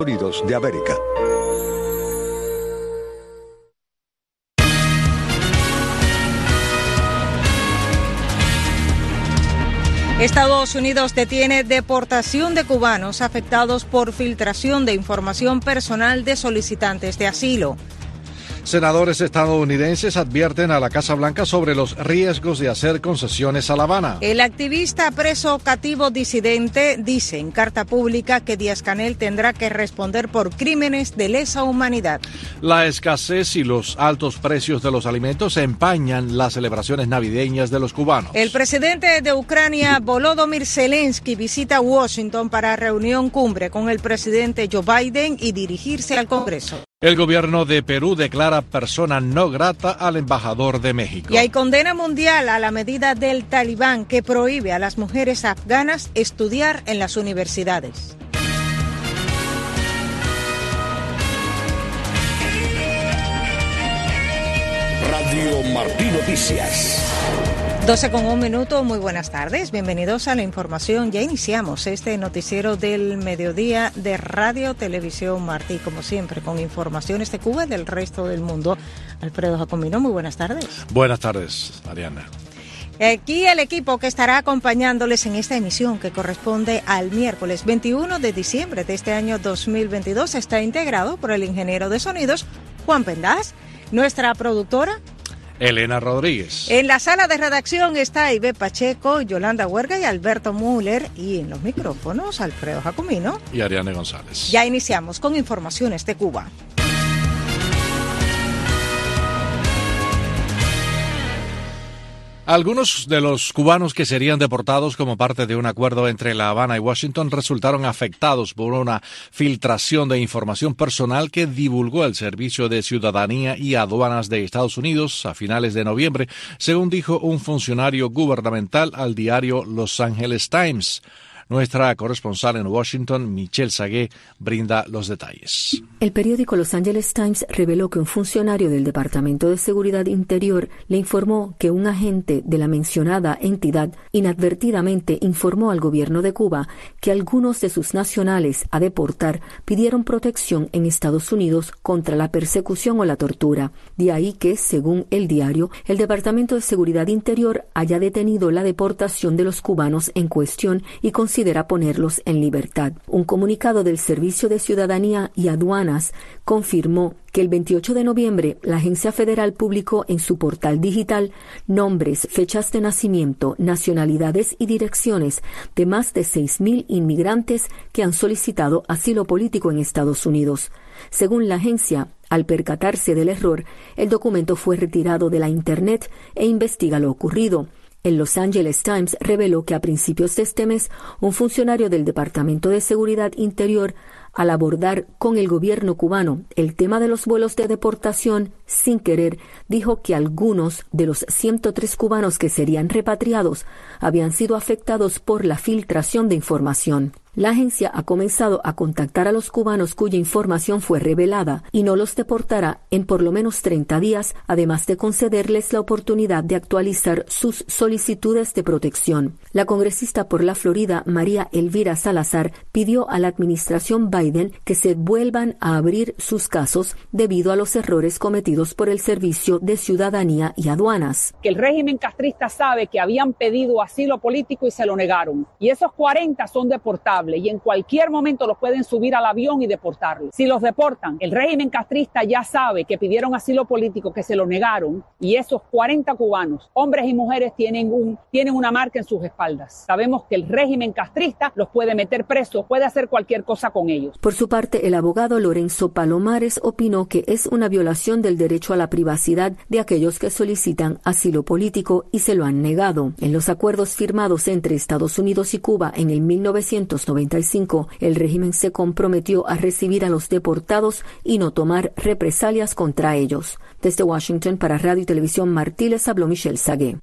Unidos de América. Estados Unidos detiene deportación de cubanos afectados por filtración de información personal de solicitantes de asilo. Senadores estadounidenses advierten a la Casa Blanca sobre los riesgos de hacer concesiones a La Habana. El activista preso cativo disidente dice en carta pública que Díaz-Canel tendrá que responder por crímenes de lesa humanidad. La escasez y los altos precios de los alimentos empañan las celebraciones navideñas de los cubanos. El presidente de Ucrania, Volodymyr Zelensky, visita Washington para reunión cumbre con el presidente Joe Biden y dirigirse al Congreso. El gobierno de Perú declara persona no grata al embajador de México. Y hay condena mundial a la medida del Talibán que prohíbe a las mujeres afganas estudiar en las universidades. Radio Martí Noticias. 12:01, muy buenas tardes, bienvenidos a la información. Ya iniciamos este noticiero del mediodía de Radio Televisión Martí, como siempre, con informaciones de Cuba y del resto del mundo. Alfredo Jacomino, muy buenas tardes. Buenas tardes, Ariana. Aquí el equipo que estará acompañándoles en esta emisión que corresponde al miércoles 21 de diciembre de este año 2022 está integrado por el ingeniero de sonidos Juan Pendaz, nuestra productora Elena Rodríguez. En la sala de redacción está Ibe Pacheco, Yolanda Huerga y Alberto Müller. Y en los micrófonos, Alfredo Jacomino y Ariane González. Ya iniciamos con informaciones de Cuba. Algunos de los cubanos que serían deportados como parte de un acuerdo entre La Habana y Washington resultaron afectados por una filtración de información personal que divulgó el Servicio de Ciudadanía y Aduanas de Estados Unidos a finales de noviembre, según dijo un funcionario gubernamental al diario Los Angeles Times. Nuestra corresponsal en Washington, Michelle Sagué, brinda los detalles. El periódico Los Angeles Times reveló que un funcionario del Departamento de Seguridad Interior le informó que un agente de la mencionada entidad inadvertidamente informó al gobierno de Cuba que algunos de sus nacionales a deportar pidieron protección en Estados Unidos contra la persecución o la tortura. De ahí que, según el diario, el Departamento de Seguridad Interior haya detenido la deportación de los cubanos en cuestión y considera ponerlos en libertad. Un comunicado del Servicio de Ciudadanía y Aduanas confirmó que el 28 de noviembre la agencia federal publicó en su portal digital nombres, fechas de nacimiento, nacionalidades y direcciones de más de 6,000 inmigrantes que han solicitado asilo político en Estados Unidos. Según la agencia, al percatarse del error, el documento fue retirado de la Internet e investiga lo ocurrido. El Los Angeles Times reveló que a principios de este mes, un funcionario del Departamento de Seguridad Interior, al abordar con el gobierno cubano el tema de los vuelos de deportación, sin querer, dijo que algunos de los 103 cubanos que serían repatriados habían sido afectados por la filtración de información. La agencia ha comenzado a contactar a los cubanos cuya información fue revelada y no los deportará en por lo menos 30 días, además de concederles la oportunidad de actualizar sus solicitudes de protección. La congresista por la Florida, María Elvira Salazar, pidió a la administración Biden que se vuelvan a abrir sus casos debido a los errores cometidos por el Servicio de Ciudadanía y Aduanas. Que el régimen castrista sabe que habían pedido asilo político y se lo negaron. Y esos 40 son deportables y en cualquier momento los pueden subir al avión y deportarlos. Si los deportan, el régimen castrista ya sabe que pidieron asilo político, que se lo negaron, y esos 40 cubanos, hombres y mujeres, tienen una marca en sus espaldas. Sabemos que el régimen castrista los puede meter presos, puede hacer cualquier cosa con ellos. Por su parte, el abogado Lorenzo Palomares opinó que es una violación del derecho a la privacidad de aquellos que solicitan asilo político y se lo han negado. En los acuerdos firmados entre Estados Unidos y Cuba en el 1995, el régimen se comprometió a recibir a los deportados y no tomar represalias contra ellos. Desde Washington para Radio y Televisión Martí les habló Michelle Sagué.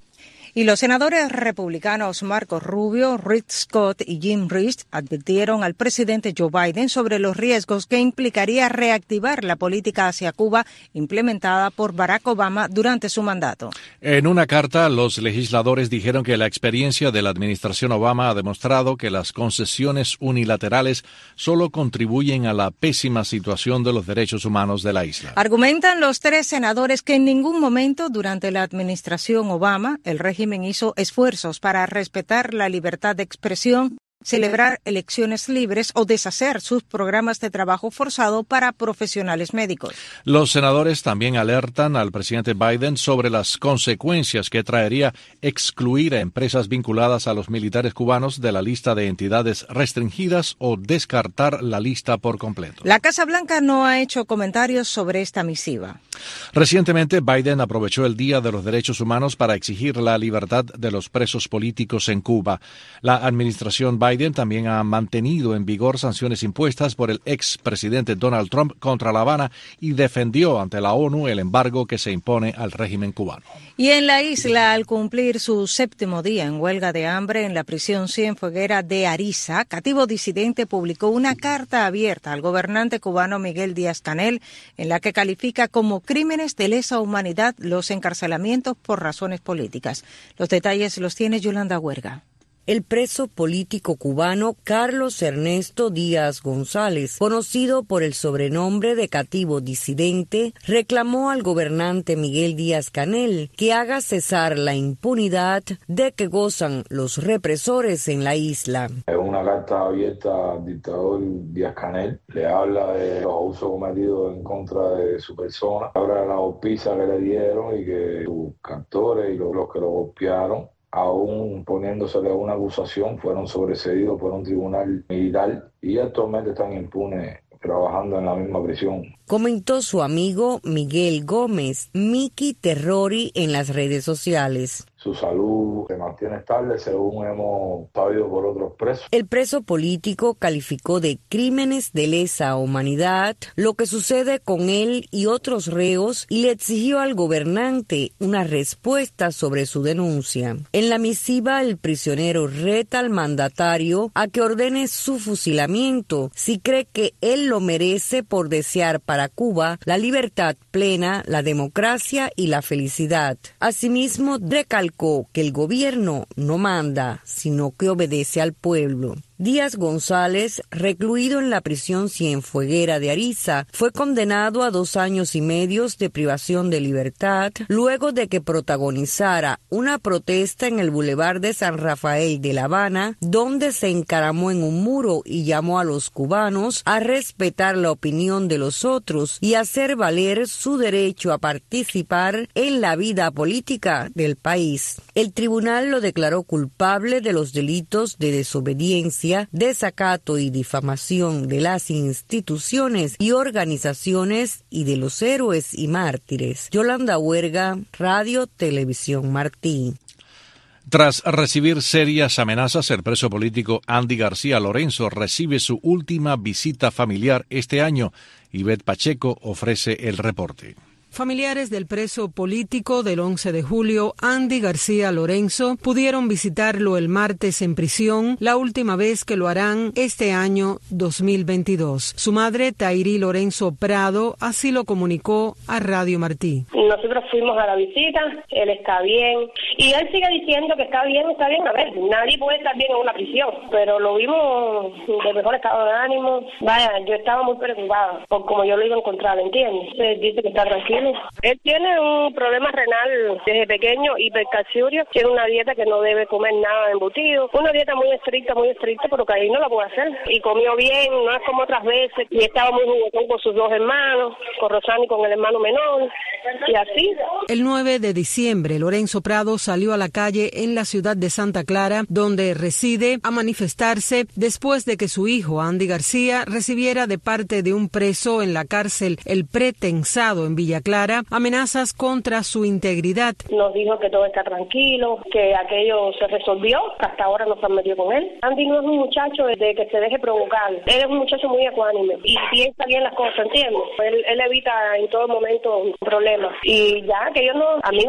Y los senadores republicanos Marco Rubio, Rick Scott y Jim Risch advirtieron al presidente Joe Biden sobre los riesgos que implicaría reactivar la política hacia Cuba implementada por Barack Obama durante su mandato. En una carta, los legisladores dijeron que la experiencia de la administración Obama ha demostrado que las concesiones unilaterales solo contribuyen a la pésima situación de los derechos humanos de la isla. Argumentan los tres senadores que en ningún momento durante la administración Obama el régimen hizo esfuerzos para respetar la libertad de expresión, celebrar elecciones libres o deshacer sus programas de trabajo forzado para profesionales médicos. Los senadores también alertan al presidente Biden sobre las consecuencias que traería excluir a empresas vinculadas a los militares cubanos de la lista de entidades restringidas o descartar la lista por completo. La Casa Blanca no ha hecho comentarios sobre esta misiva. Recientemente, Biden aprovechó el Día de los Derechos Humanos para exigir la libertad de los presos políticos en Cuba. La administración Biden también ha mantenido en vigor sanciones impuestas por el expresidente Donald Trump contra La Habana y defendió ante la ONU el embargo que se impone al régimen cubano. Y en la isla, al cumplir su 7º día en huelga de hambre en la prisión cienfueguera de Ariza, Cativo Disidente publicó una carta abierta al gobernante cubano Miguel Díaz-Canel en la que califica como crímenes de lesa humanidad los encarcelamientos por razones políticas. Los detalles los tiene Yolanda Huerga. El preso político cubano Carlos Ernesto Díaz González, conocido por el sobrenombre de Cativo Disidente, reclamó al gobernante Miguel Díaz-Canel que haga cesar la impunidad de que gozan los represores en la isla. Es una carta abierta al dictador Díaz-Canel, le habla de los abusos cometidos en contra de su persona, habla de la golpiza que le dieron y que sus captores y los que lo golpearon, aún poniéndosele una acusación, fueron sobreseídos por un tribunal militar y actualmente están impunes trabajando en la misma prisión. Comentó su amigo Miguel Gómez, Miki Terrori, en las redes sociales. Su salud se mantiene estable, según hemos sabido por otros presos. El preso político calificó de crímenes de lesa humanidad lo que sucede con él y otros reos y le exigió al gobernante una respuesta sobre su denuncia. En la misiva, el prisionero reta al mandatario a que ordene su fusilamiento si cree que él lo merece por desear para Cuba la libertad plena, la democracia y la felicidad. Asimismo, recalcó que el gobierno no manda, sino que obedece al pueblo. Díaz González, recluido en la prisión cienfueguera de Ariza, fue condenado a 2 años y medio de privación de libertad luego de que protagonizara una protesta en el Boulevard de San Rafael de La Habana, donde se encaramó en un muro y llamó a los cubanos a respetar la opinión de los otros y hacer valer su derecho a participar en la vida política del país. El tribunal lo declaró culpable de los delitos de desobediencia, desacato y difamación de las instituciones y organizaciones y de los héroes y mártires. Yolanda Huerga, Radio Televisión Martí. Tras recibir serias amenazas, el preso político Andy García Lorenzo recibe su última visita familiar este año. Ivette Pacheco ofrece el reporte. Familiares del preso político del 11 de julio, Andy García Lorenzo, pudieron visitarlo el martes en prisión, la última vez que lo harán este año 2022. Su madre, Tairí Lorenzo Prado, así lo comunicó a Radio Martí. Nosotros fuimos a la visita, él está bien, y él sigue diciendo que está bien. A ver, nadie puede estar bien en una prisión, pero lo vimos de mejor estado de ánimo. Vaya, yo estaba muy preocupada por cómo yo lo iba a encontrar, ¿entiendes? Él dice que está tranquilo. Él tiene un problema renal desde pequeño, hipercalciuria, tiene una dieta que no debe comer nada embutido, una dieta muy estricta, pero que ahí no la puede hacer. Y comió bien, no es como otras veces, y estaba muy juguetón con sus 2 hermanos, con Rosani, con el hermano menor, y así. El 9 de diciembre, Lorenzo Prado salió a la calle en la ciudad de Santa Clara, donde reside, a manifestarse después de que su hijo, Andy García, recibiera de parte de un preso en la cárcel El Pretensado en Villa Clara amenazas contra su integridad. Nos dijo que todo está tranquilo, que aquello se resolvió, hasta ahora no se han metido con él. Andy no es un muchacho de que se deje provocar, él es un muchacho muy ecuánime y piensa bien las cosas, ¿entiendes? Él evita en todo momento problemas problemas. Y ya que ellos no, a mí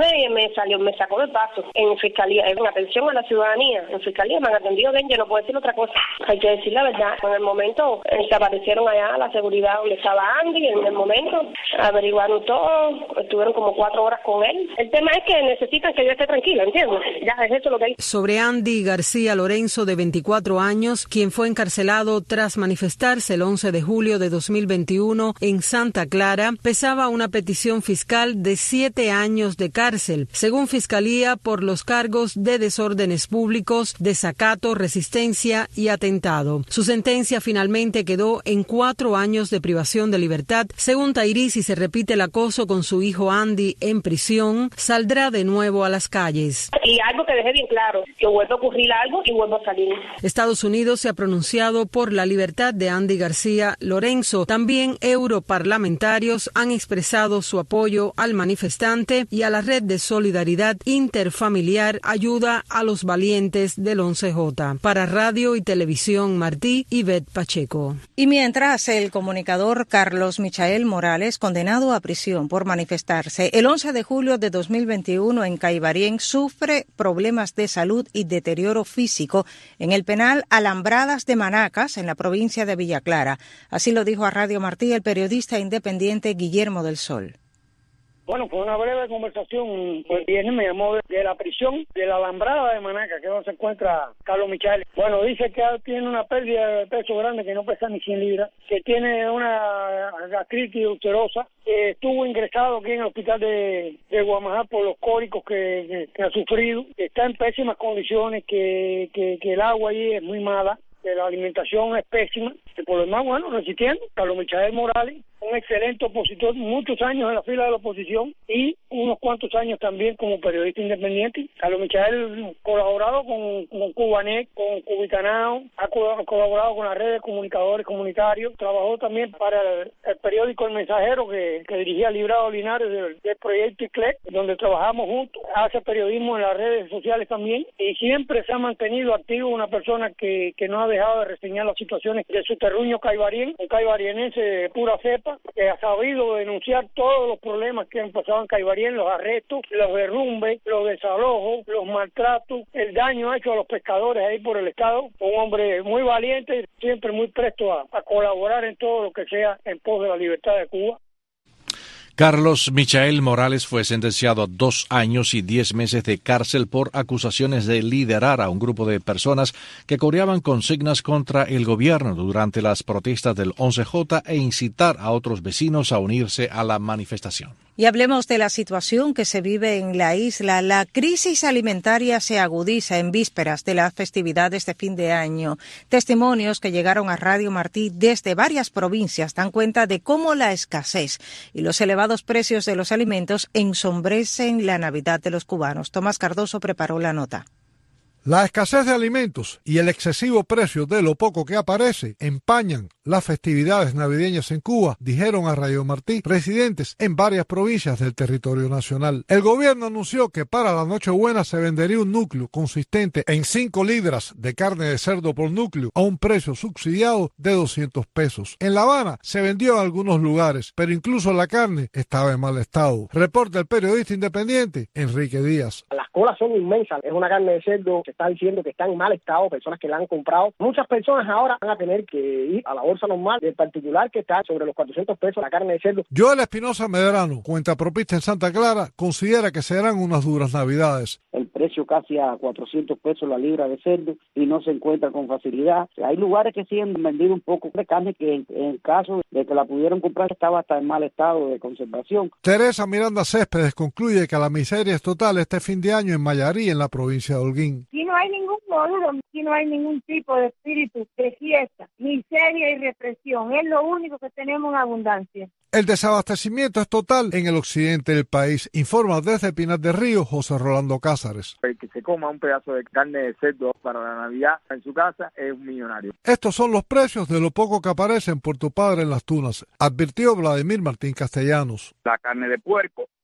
me sacó del paso en fiscalía, en atención a la ciudadanía, en fiscalía me han atendido bien, yo no puedo decir otra cosa. Hay que decir la verdad. En el momento se aparecieron allá la seguridad donde estaba Andy, en el momento averiguaron todo, estuvieron como 4 horas con él. El tema es que necesitan que yo esté tranquila, ¿entiendes? Ya es eso lo que hay. Sobre Andy García Lorenzo, de 24 años, quien fue encarcelado tras manifestarse el 11 de julio de 2021 en Santa Clara, pesaba una petición fiscal de 7 años de cárcel, según Fiscalía, por los cargos de desórdenes públicos, desacato, resistencia y atentado. Su sentencia finalmente quedó en 4 años de privación de libertad. Según Tairí, si se repite el acoso con su hijo Andy en prisión, saldrá de nuevo a las calles. Y algo que dejé bien claro, que vuelve a ocurrir algo y vuelvo a salir. Estados Unidos se ha pronunciado por la libertad de Andy García Lorenzo. También europarlamentarios han expresado su apoyo al manifestante y a la red de solidaridad interfamiliar Ayuda a los Valientes del 11J. Para Radio y Televisión Martí, Ivette Pacheco. Y mientras, el comunicador Carlos Michael Morales, condenado a prisión por manifestarse el 11 de julio de 2021 en Caibarien, sufre problemas de salud y deterioro físico en el penal Alambradas de Manacas, en la provincia de Villa Clara. Así lo dijo a Radio Martí el periodista independiente Guillermo del Sol. Bueno, fue una breve conversación. El viernes me llamó de la prisión de la Alambrada de Manacas, que es donde se encuentra Carlos Michael. Bueno, dice que tiene una pérdida de peso grande, que no pesa ni 100 libras, que tiene una gastritis ulcerosa, que estuvo ingresado aquí en el hospital de Guamajá por los cólicos que ha sufrido, que está en pésimas condiciones, que el agua allí es muy mala, que la alimentación es pésima, que por lo demás, bueno, resistiendo. Carlos Michael Morales, un excelente opositor, muchos años en la fila de la oposición y unos cuantos años también como periodista independiente. Carlos Michael colaborado con Cubanet, con Cubicanao, ha colaborado con la red de comunicadores comunitarios, trabajó también para el periódico El Mensajero que dirigía Librado Linares del proyecto ICLEC, donde trabajamos juntos, hace periodismo en las redes sociales también y siempre se ha mantenido activo, una persona que no ha dejado de reseñar las situaciones de su terruño Caibarien, un caibarienense de pura cepa, que ha sabido denunciar todos los problemas que han pasado en Caibarien, los arrestos, los derrumbes, los desalojos, los maltratos, el daño hecho a los pescadores ahí por el Estado. Un hombre muy valiente, siempre muy presto a colaborar en todo lo que sea en pos de la libertad de Cuba. Carlos Michael Morales fue sentenciado a 2 años y 10 meses de cárcel por acusaciones de liderar a un grupo de personas que coreaban consignas contra el gobierno durante las protestas del 11J e incitar a otros vecinos a unirse a la manifestación. Y hablemos de la situación que se vive en la isla. La crisis alimentaria se agudiza en vísperas de las festividades de fin de año. Testimonios que llegaron a Radio Martí desde varias provincias dan cuenta de cómo la escasez y los elevados precios de los alimentos ensombrecen la Navidad de los cubanos. Tomás Cardoso preparó la nota. La escasez de alimentos y el excesivo precio de lo poco que aparece empañan las festividades navideñas en Cuba, dijeron a Radio Martí residentes en varias provincias del territorio nacional. El gobierno anunció que para la Nochebuena se vendería un núcleo consistente en 5 libras de carne de cerdo por núcleo a un precio subsidiado de 200 pesos. En La Habana se vendió en algunos lugares, pero incluso la carne estaba en mal estado. Reporta el periodista independiente Enrique Díaz. Las colas son inmensas, es una carne de cerdo, se está diciendo que está en mal estado, personas que la han comprado. Muchas personas ahora van a tener que ir a la bolsa normal, en particular que está sobre los 400 pesos la carne de cerdo. Joel Espinosa Medrano, cuentapropista en Santa Clara, considera que serán unas duras navidades. El precio casi a 400 pesos la libra de cerdo y no se encuentra con facilidad. Hay lugares que sí han vendido un poco de carne que en el caso de que la pudieran comprar estaba hasta en mal estado de conservación. Teresa Miranda Céspedes concluye que la miseria es total este fin de año en Mayarí, en la provincia de Holguín. Aquí no hay ningún modo, aquí no hay ningún tipo de espíritu de fiesta, miseria y represión. Es lo único que tenemos en abundancia. El desabastecimiento es total en el occidente del país, informa desde Pinar del Río José Rolando Cázares. El que se coma un pedazo de carne de cerdo para la Navidad en su casa es un millonario. Estos son los precios de lo poco que aparece en Puerto Padre en Las Tunas, advirtió Vladimir Martín Castellanos. La carne de puerco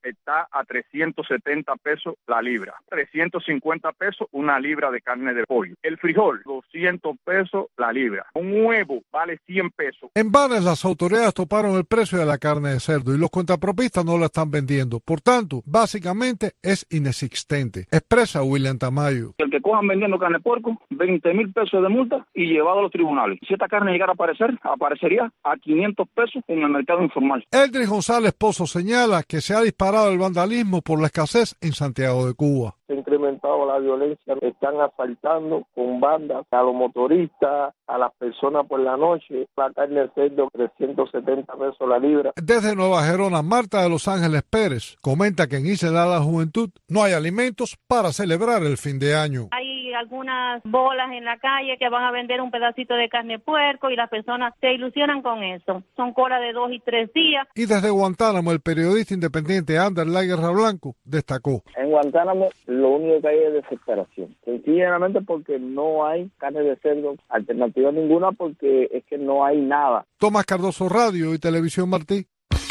está a 370 pesos la libra, 350 pesos una libra de carne de pollo. El frijol, 200 pesos la libra. Un huevo vale 100 pesos. En Banes las autoridades toparon el precio de la carne de cerdo y los cuentapropistas no la están vendiendo. Por tanto, básicamente es inexistente, expresa William Tamayo. El que cojan vendiendo carne de puerco, 20,000 pesos de multa y llevado a los tribunales. Si esta carne llegara a aparecer, aparecería a 500 pesos en el mercado informal. Eldris González Pozo señala que se ha disparado el vandalismo por la escasez en Santiago de Cuba. Se ha incrementado la violencia, están asaltando con bandas a los motoristas, a las personas por la noche. La carne de cerdo, 370 pesos la libra. Desde Nueva Gerona, Marta de Los Ángeles Pérez comenta que en Isla de la Juventud no hay alimentos para celebrar el fin de año. Hay algunas bolas en la calle que van a vender un pedacito de carne de puerco y las personas se ilusionan con eso. Son colas de 2 y 3 días. Y desde Guantánamo, el periodista independiente Ander La Guerra Blanco destacó. En Guantánamo lo único que hay es desesperación. Sencillamente porque no hay carne de cerdo, alternativa ninguna, porque es que no hay nada. Tomás Cardoso, Radio y Televisión Martí.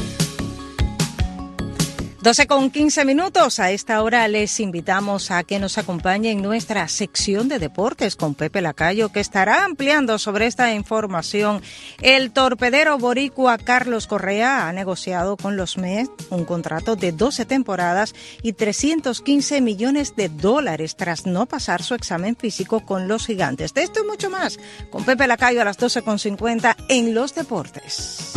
12:15. A esta hora les invitamos a que nos acompañen en nuestra sección de deportes con Pepe Lacayo, que estará ampliando sobre esta información. El torpedero boricua Carlos Correa ha negociado con los Mets un contrato de 12 temporadas y $315 millones tras no pasar su examen físico con los Gigantes. De esto y mucho más con Pepe Lacayo a las 12:50 en los deportes.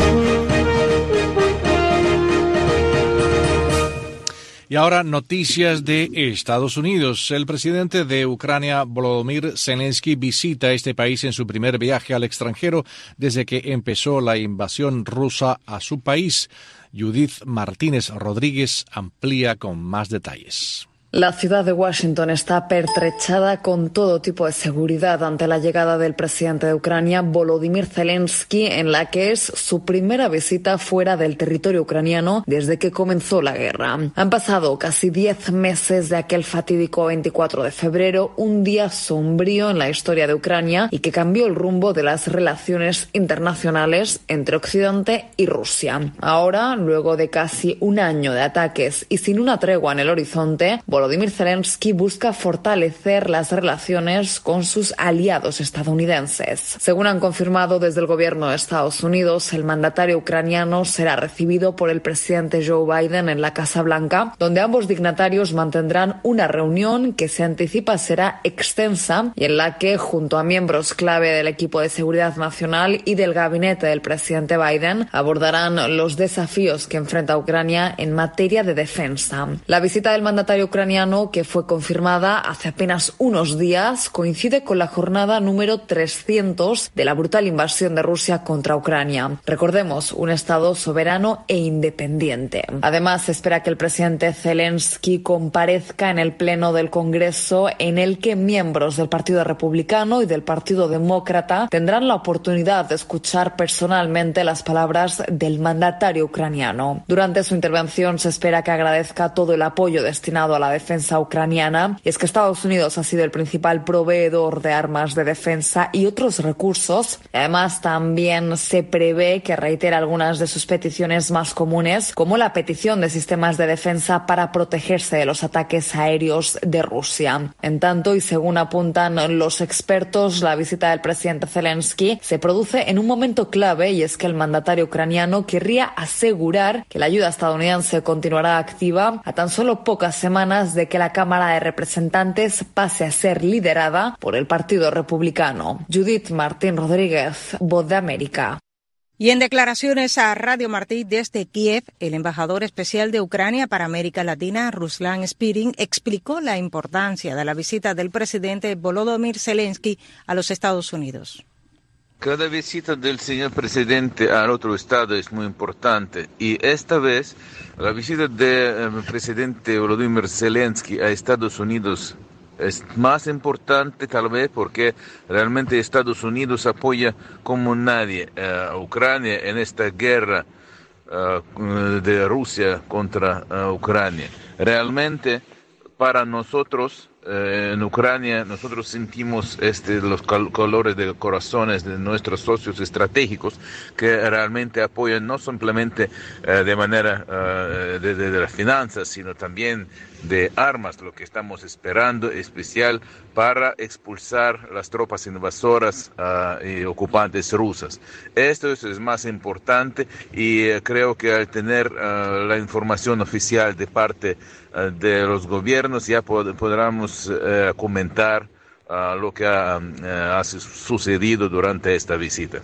Y ahora noticias de Estados Unidos. El presidente de Ucrania, Volodymyr Zelensky, visita este país en su primer viaje al extranjero desde que empezó la invasión rusa a su país. Judith Martínez Rodríguez amplía con más detalles. La ciudad de Washington está pertrechada con todo tipo de seguridad ante la llegada del presidente de Ucrania, Volodymyr Zelensky, en la que es su primera visita fuera del territorio ucraniano desde que comenzó la guerra. Han pasado casi 10 meses de aquel fatídico 24 de febrero, un día sombrío en la historia de Ucrania y que cambió el rumbo de las relaciones internacionales entre Occidente y Rusia. Ahora, luego de casi un año de ataques y sin una tregua en el horizonte, Volodymyr Zelensky busca fortalecer las relaciones con sus aliados estadounidenses. Según han confirmado desde el gobierno de Estados Unidos, el mandatario ucraniano será recibido por el presidente Joe Biden en la Casa Blanca, donde ambos dignatarios mantendrán una reunión que se anticipa será extensa y en la que, junto a miembros clave del equipo de seguridad nacional y del gabinete del presidente Biden, abordarán los desafíos que enfrenta Ucrania en materia de defensa. La visita del mandatario ucraniano, que fue confirmada hace apenas unos días, coincide con la jornada número 300 de la brutal invasión de Rusia contra Ucrania. Recordemos, un estado soberano e independiente. Además, se espera que el presidente Zelensky comparezca en el Pleno del Congreso, en el que miembros del Partido Republicano y del Partido Demócrata tendrán la oportunidad de escuchar personalmente las palabras del mandatario ucraniano. Durante su intervención se espera que agradezca todo el apoyo destinado a la defensa ucraniana, y es que Estados Unidos ha sido el principal proveedor de armas de defensa y otros recursos. Además, también se prevé que reitere algunas de sus peticiones más comunes, como la petición de sistemas de defensa para protegerse de los ataques aéreos de Rusia. En tanto, y según apuntan los expertos, la visita del presidente Zelensky se produce en un momento clave, y es que el mandatario ucraniano querría asegurar que la ayuda estadounidense continuará activa a tan solo pocas semanas de que la Cámara de Representantes pase a ser liderada por el Partido Republicano. Judith Martín Rodríguez, Voz de América. Y en declaraciones a Radio Martí desde Kiev, el embajador especial de Ucrania para América Latina, Ruslan Spirin, explicó la importancia de la visita del presidente Volodymyr Zelensky a los Estados Unidos. Cada visita del señor presidente al otro estado es muy importante, y esta vez la visita del presidente Volodymyr Zelensky a Estados Unidos es más importante, tal vez porque realmente Estados Unidos apoya como nadie a Ucrania en esta guerra de Rusia contra Ucrania. Realmente para nosotros en Ucrania nosotros sentimos los colores de corazones de nuestros socios estratégicos que realmente apoyan no simplemente de manera de las finanzas, sino también de armas, lo que estamos esperando especial para expulsar las tropas invasoras y ocupantes rusas. Esto es más importante y creo que al tener la información oficial de parte de los gobiernos ya podremos comentar lo que ha sucedido durante esta visita.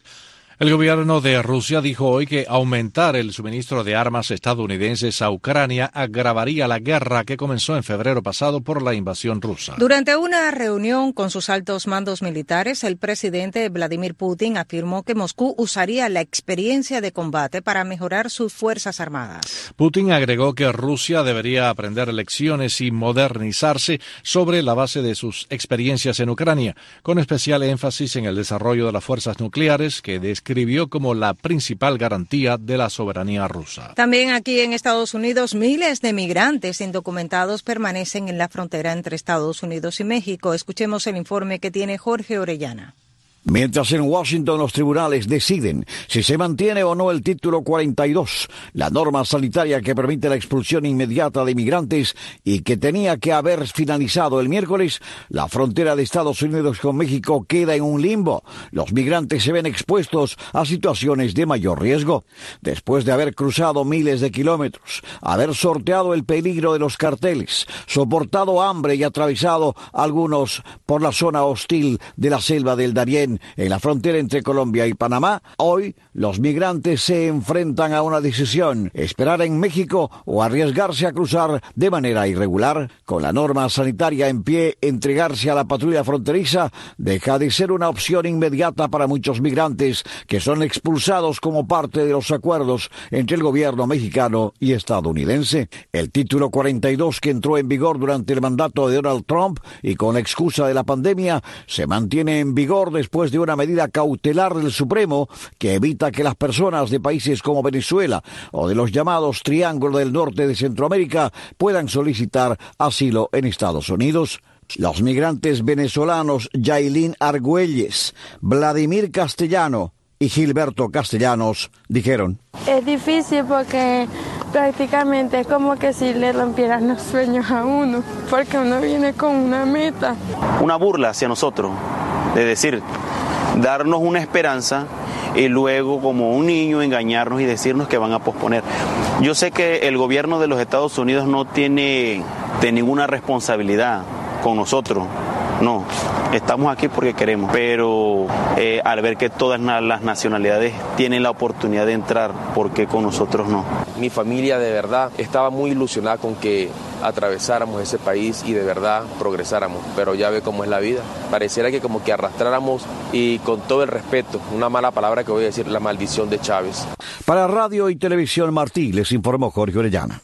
El gobierno de Rusia dijo hoy que aumentar el suministro de armas estadounidenses a Ucrania agravaría la guerra que comenzó en febrero pasado por la invasión rusa. Durante una reunión con sus altos mandos militares, el presidente Vladimir Putin afirmó que Moscú usaría la experiencia de combate para mejorar sus fuerzas armadas. Putin agregó que Rusia debería aprender lecciones y modernizarse sobre la base de sus experiencias en Ucrania, con especial énfasis en el desarrollo de las fuerzas nucleares que describió como la principal garantía de la soberanía rusa. También aquí en Estados Unidos, miles de migrantes indocumentados permanecen en la frontera entre Estados Unidos y México. Escuchemos el informe que tiene Jorge Orellana. Mientras en Washington los tribunales deciden si se mantiene o no el título 42, la norma sanitaria que permite la expulsión inmediata de inmigrantes y que tenía que haber finalizado el miércoles, la frontera de Estados Unidos con México queda en un limbo. Los migrantes se ven expuestos a situaciones de mayor riesgo. Después de haber cruzado miles de kilómetros, haber sorteado el peligro de los carteles, soportado hambre y atravesado algunos por la zona hostil de la selva del Darién, en la frontera entre Colombia y Panamá, hoy los migrantes se enfrentan a una decisión: esperar en México o arriesgarse a cruzar de manera irregular. Con la norma sanitaria en pie, entregarse a la patrulla fronteriza deja de ser una opción inmediata para muchos migrantes que son expulsados como parte de los acuerdos entre el gobierno mexicano y estadounidense. El título 42, que entró en vigor durante el mandato de Donald Trump y con la excusa de la pandemia, se mantiene en vigor después de una medida cautelar del Supremo que evita que las personas de países como Venezuela o de los llamados Triángulo del Norte de Centroamérica puedan solicitar asilo en Estados Unidos. Los migrantes venezolanos Yailin Argüelles, Vladimir Castellano y Gilberto Castellanos dijeron: es difícil porque prácticamente es como que si le rompieran los sueños a uno, porque uno viene con una meta. Una burla hacia nosotros, de decir, darnos una esperanza y luego como un niño engañarnos y decirnos que van a posponer. Yo sé que el gobierno de los Estados Unidos no tiene ninguna responsabilidad con nosotros, no, estamos aquí porque queremos, pero al ver que todas las nacionalidades tienen la oportunidad de entrar, ¿por qué con nosotros no? Mi familia de verdad estaba muy ilusionada con que atravesáramos ese país y de verdad progresáramos, pero ya ve cómo es la vida. Pareciera que como que arrastráramos, y con todo el respeto, una mala palabra que voy a decir, la maldición de Chávez. Para Radio y Televisión Martí, les informó Jorge Orellana.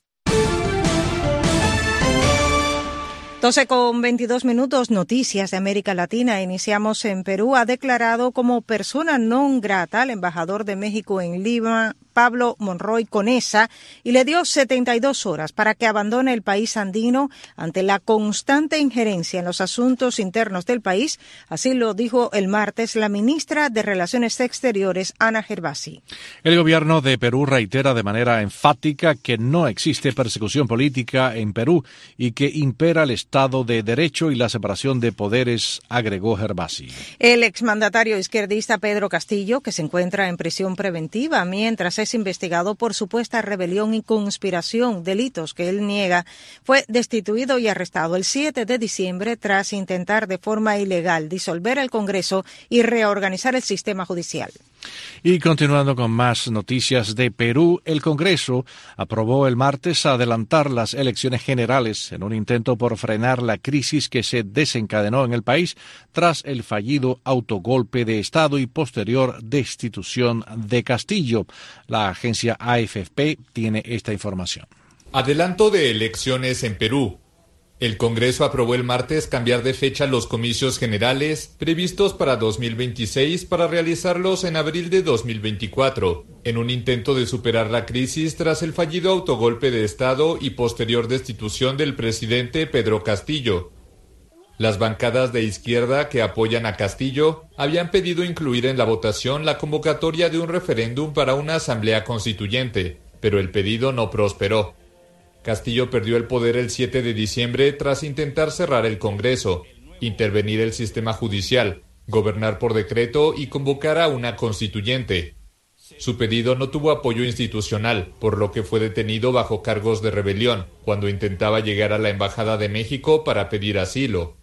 12:22, noticias de América Latina. Iniciamos en Perú. Ha declarado como persona non grata al embajador de México en Lima, Pablo Monroy Conesa, y le dio 72 horas para que abandone el país andino ante la constante injerencia en los asuntos internos del país. Así lo dijo el martes la ministra de Relaciones Exteriores, Ana Gervasi. El gobierno de Perú reitera de manera enfática que no existe persecución política en Perú y que impera el Estado de Derecho y la separación de poderes, agregó Gervasi. El exmandatario izquierdista Pedro Castillo, que se encuentra en prisión preventiva mientras es investigado por supuesta rebelión y conspiración, delitos que él niega, fue destituido y arrestado el 7 de diciembre tras intentar de forma ilegal disolver el Congreso y reorganizar el sistema judicial. Y continuando con más noticias de Perú, el Congreso aprobó el martes adelantar las elecciones generales en un intento por frenar la crisis que se desencadenó en el país tras el fallido autogolpe de Estado y posterior destitución de Castillo. La agencia AFP tiene esta información. Adelanto de elecciones en Perú. El Congreso aprobó el martes cambiar de fecha los comicios generales previstos para 2026 para realizarlos en abril de 2024, en un intento de superar la crisis tras el fallido autogolpe de Estado y posterior destitución del presidente Pedro Castillo. Las bancadas de izquierda que apoyan a Castillo habían pedido incluir en la votación la convocatoria de un referéndum para una asamblea constituyente, pero el pedido no prosperó. Castillo perdió el poder el 7 de diciembre tras intentar cerrar el Congreso, intervenir el sistema judicial, gobernar por decreto y convocar a una constituyente. Su pedido no tuvo apoyo institucional, por lo que fue detenido bajo cargos de rebelión cuando intentaba llegar a la Embajada de México para pedir asilo.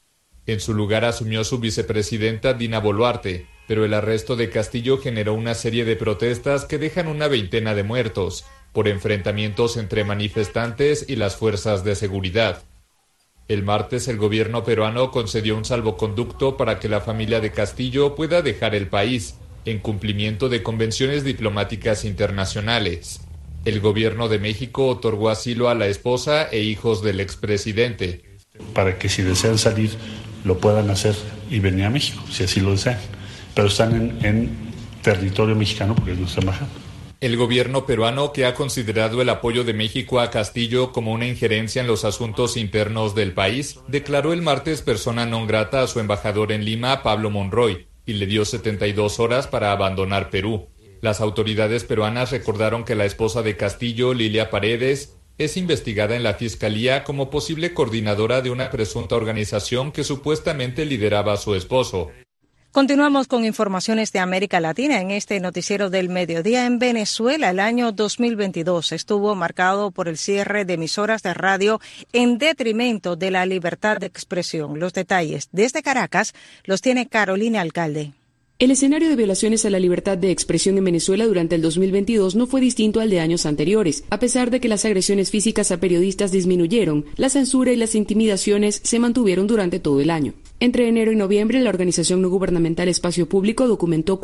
En su lugar asumió su vicepresidenta Dina Boluarte, pero el arresto de Castillo generó una serie de protestas que dejan una veintena de muertos, por enfrentamientos entre manifestantes y las fuerzas de seguridad. El martes el gobierno peruano concedió un salvoconducto para que la familia de Castillo pueda dejar el país, en cumplimiento de convenciones diplomáticas internacionales. El gobierno de México otorgó asilo a la esposa e hijos del expresidente. Para que si desean salir, lo puedan hacer y venir a México, si así lo desean. Pero están en territorio mexicano porque es nuestra embajada. El gobierno peruano, que ha considerado el apoyo de México a Castillo como una injerencia en los asuntos internos del país, declaró el martes persona non grata a su embajador en Lima, Pablo Monroy, y le dio 72 horas para abandonar Perú. Las autoridades peruanas recordaron que la esposa de Castillo, Lilia Paredes, es investigada en la Fiscalía como posible coordinadora de una presunta organización que supuestamente lideraba a su esposo. Continuamos con informaciones de América Latina. En este noticiero del mediodía, en Venezuela, el año 2022 estuvo marcado por el cierre de emisoras de radio en detrimento de la libertad de expresión. Los detalles desde Caracas los tiene Carolina Alcalde. El escenario de violaciones a la libertad de expresión en Venezuela durante el 2022 no fue distinto al de años anteriores. A pesar de que las agresiones físicas a periodistas disminuyeron, la censura y las intimidaciones se mantuvieron durante todo el año. Entre enero y noviembre, la organización no gubernamental Espacio Público documentó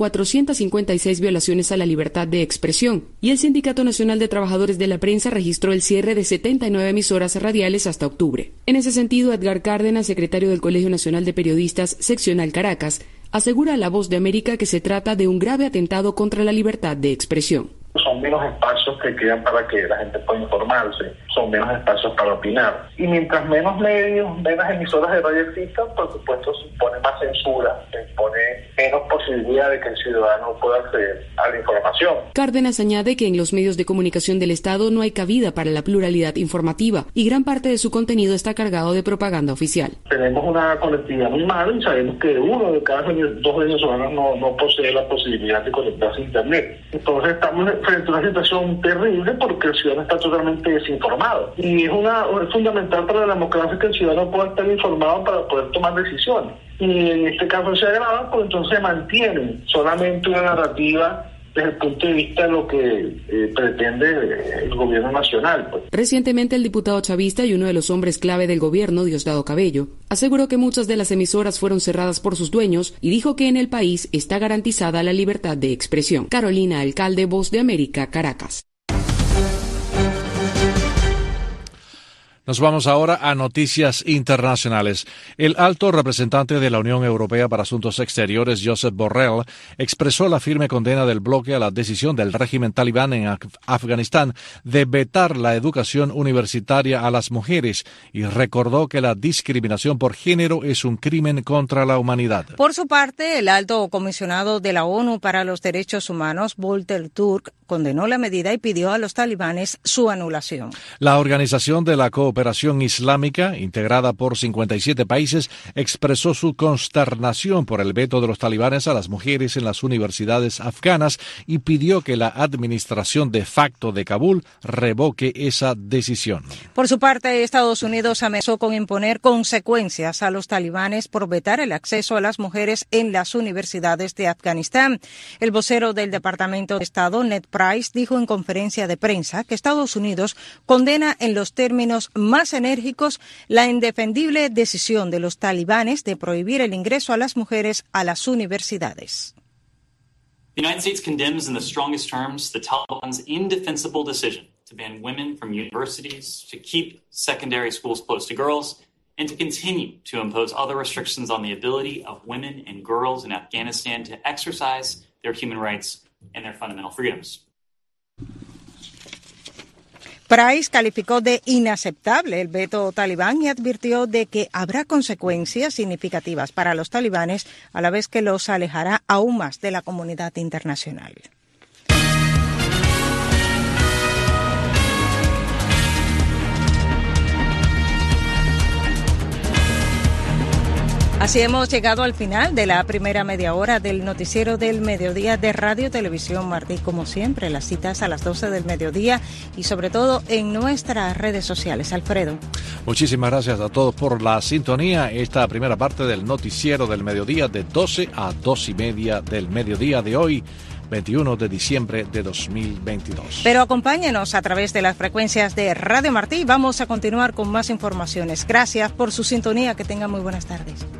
456 violaciones a la libertad de expresión, y el Sindicato Nacional de Trabajadores de la Prensa registró el cierre de 79 emisoras radiales hasta octubre. En ese sentido, Edgar Cárdenas, secretario del Colegio Nacional de Periodistas Seccional Caracas, asegura a La Voz de América que se trata de un grave atentado contra la libertad de expresión. Son menos espacios que quedan para que la gente pueda informarse, son menos espacios para opinar. Y mientras menos medios, menos emisoras de radio existan, por supuesto se impone más censura, se impone menos posibilidad de que el ciudadano pueda acceder a la información. Cárdenas añade que en los medios de comunicación del Estado no hay cabida para la pluralidad informativa y gran parte de su contenido está cargado de propaganda oficial. Tenemos una conectividad muy mala y sabemos que uno de cada dos venezolanos no posee la posibilidad de conectarse a Internet. Entonces estamos frente a una situación terrible porque el ciudadano está totalmente desinformado. Y es fundamental para la democracia que el ciudadano pueda estar informado para poder tomar decisiones. Y en este caso se agrava, pues entonces se mantiene solamente una narrativa desde el punto de vista de lo que pretende el gobierno nacional. Pues. Recientemente el diputado chavista y uno de los hombres clave del gobierno, Diosdado Cabello, aseguró que muchas de las emisoras fueron cerradas por sus dueños y dijo que en el país está garantizada la libertad de expresión. Carolina Alcalde, Voz de América, Caracas. Nos vamos ahora a noticias internacionales. El alto representante de la Unión Europea para Asuntos Exteriores, Josep Borrell, expresó la firme condena del bloque a la decisión del régimen talibán en Afganistán de vetar la educación universitaria a las mujeres y recordó que la discriminación por género es un crimen contra la humanidad. Por su parte, el alto comisionado de la ONU para los Derechos Humanos, Volker Turk, condenó la medida y pidió a los talibanes su anulación. La Organización de la Cooperación Islámica, integrada por 57 países, expresó su consternación por el veto de los talibanes a las mujeres en las universidades afganas y pidió que la administración de facto de Kabul revoque esa decisión. Por su parte, Estados Unidos amenazó con imponer consecuencias a los talibanes por vetar el acceso a las mujeres en las universidades de Afganistán. El vocero del Departamento de Estado, Ned Price, dijo en conferencia de prensa que Estados Unidos condena en los términos más enérgicos la indefendible decisión de los talibanes de prohibir el ingreso a las mujeres a las universidades. The United States condemns in the strongest terms the Taliban's indefensible decision to ban women from universities, to keep secondary schools closed to girls, and to continue to impose other restrictions on the ability of women and girls in Afghanistan to exercise their human rights and their fundamental freedoms. Price calificó de inaceptable el veto talibán y advirtió de que habrá consecuencias significativas para los talibanes, a la vez que los alejará aún más de la comunidad internacional. Así hemos llegado al final de la primera media hora del noticiero del mediodía de Radio Televisión Martí. Como siempre, las citas a las 12 del mediodía y sobre todo en nuestras redes sociales. Alfredo. Muchísimas gracias a todos por la sintonía. Esta primera parte del noticiero del mediodía de 12 a 2:30 del mediodía de hoy, 21 de diciembre de 2022. Pero acompáñenos a través de las frecuencias de Radio Martí. Vamos a continuar con más informaciones. Gracias por su sintonía. Que tengan muy buenas tardes.